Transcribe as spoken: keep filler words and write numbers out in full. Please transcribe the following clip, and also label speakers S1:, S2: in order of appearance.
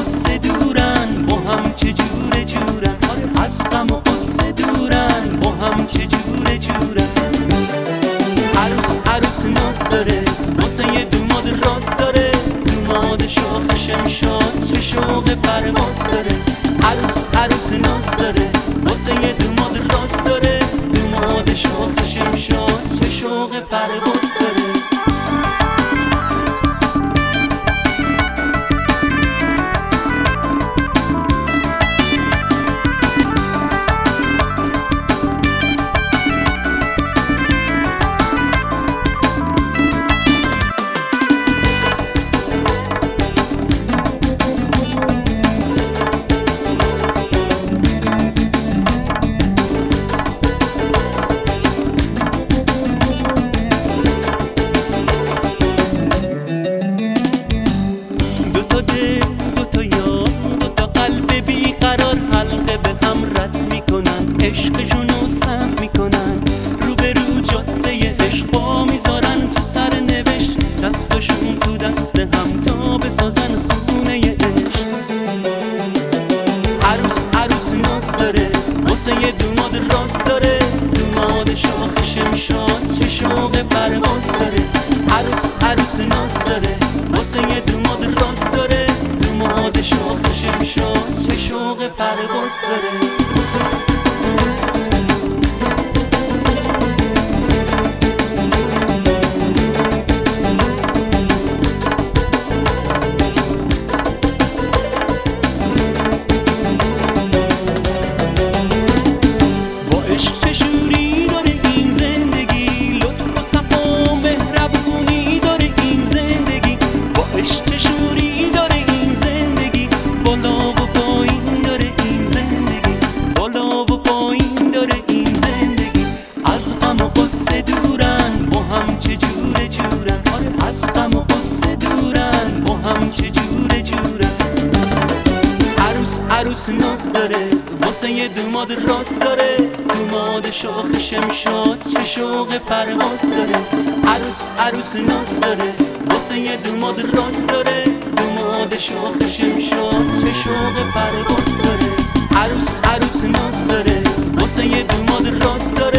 S1: قصه دورن با هم چه جوره جورن، از غم و قصه دورن با هم چه جوره جورن. عروس عروس ناز داره واسه یه دوماد راست داره، دوماد شوخ شمشاد چه شوق پرواز داره. عروس عروس ناز داره واسه یه دوماد راست داره، دوماد شوخ شمشاد چه شوق پرواز داره. عشقشونو سم میکنن رو به رو جاده عشق پا میذارن تو سر نوشت، دستشون تو دست هم تا بسازن خونه عشق. عروس عروس ناز داره واسه یه دوماد راست داره، دوماد شاخ شمشاد چه شوق پرواز داره. عروس عروس ناز داره واسه یه دوماد راست داره، دوماد شاخ شمشاد چه شوق پرواز داره. قصه دورن با هم چه جوره جورن، از غم و قصه دورن با هم چه جوره جورن. عروس عروس ناز داره واسه یه دوماد راست داره، دوماد شاخ شمشاد چه شوق پرواز داره. عروس عروس ناز داره واسه یه دوماد راست داره، دوماد شاخ شمشاد چه شوق پرواز داره. عروس عروس ناز داره واسه یه دوماد راست داره،